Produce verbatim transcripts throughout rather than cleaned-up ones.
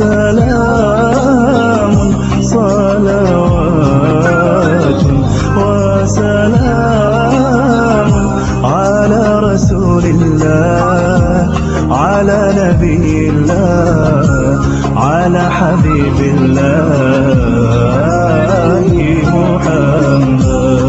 وسلام صلوات وسلام على رسول الله، على نبي الله، على حبيب الله محمد.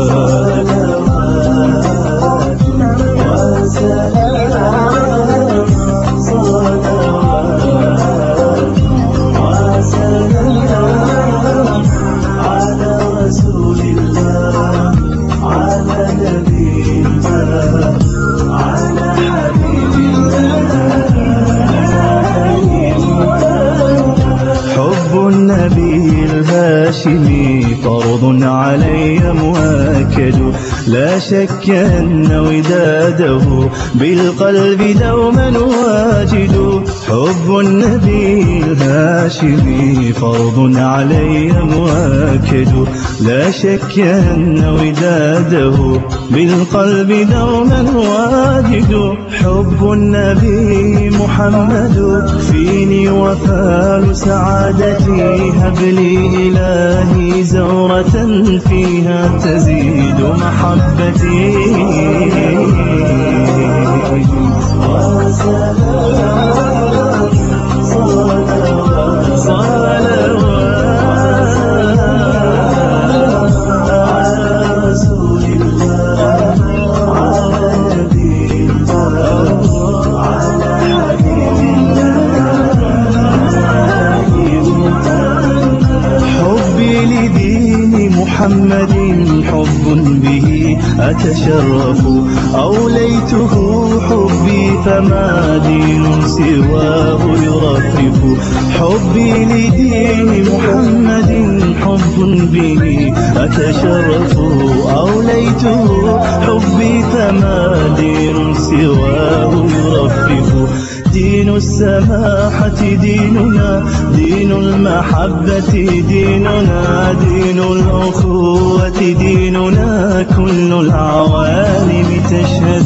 النبي الهاشمي فرض علي مؤكد، لا شك أن وداده بالقلب دوما واجد. حب النبي الهاشمي فرض علي مؤكد، لا شك أن وداده بالقلب دوما واجد. حب النبي محمد فيني وفال سعادتي، هب لي إلهي زورة فيها تزيد محبتي. محمد حب به أتشرف، أوليته حبي فما دين سواه يرفرف. حبي لدين محمد حب به أتشرف، أوليته حبي فما دين سواه يرفرف. دين السماحة ديننا، دين المحبة ديننا، دين الأخوة ديننا، كل العوالم تشهد.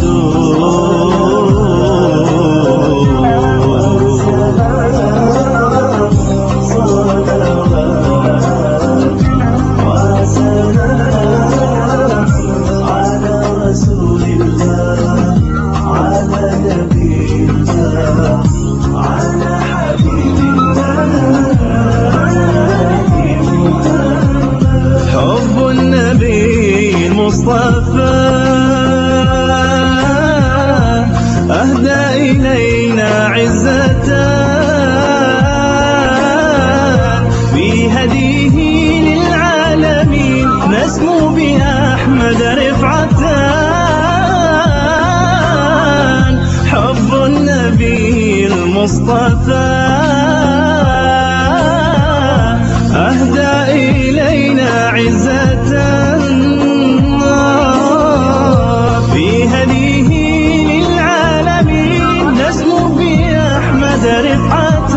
حب النبي المصطفى أهدى إلينا عزة، في هديه للعالمين نسمو بأحمد رفعة. حب النبي المصطفى أهدى إلينا عزة، في هديه للعالمين نسمو بأحمد رفعة.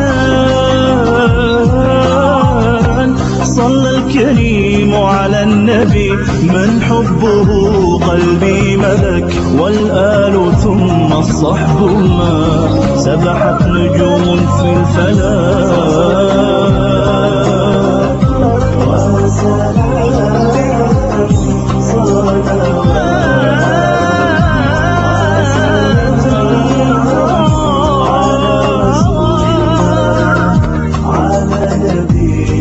صلى الكريم على النبي من حبه قلبي ملك، والآل ثم الصحب ما سبحت نجوم في الفلك. على نبي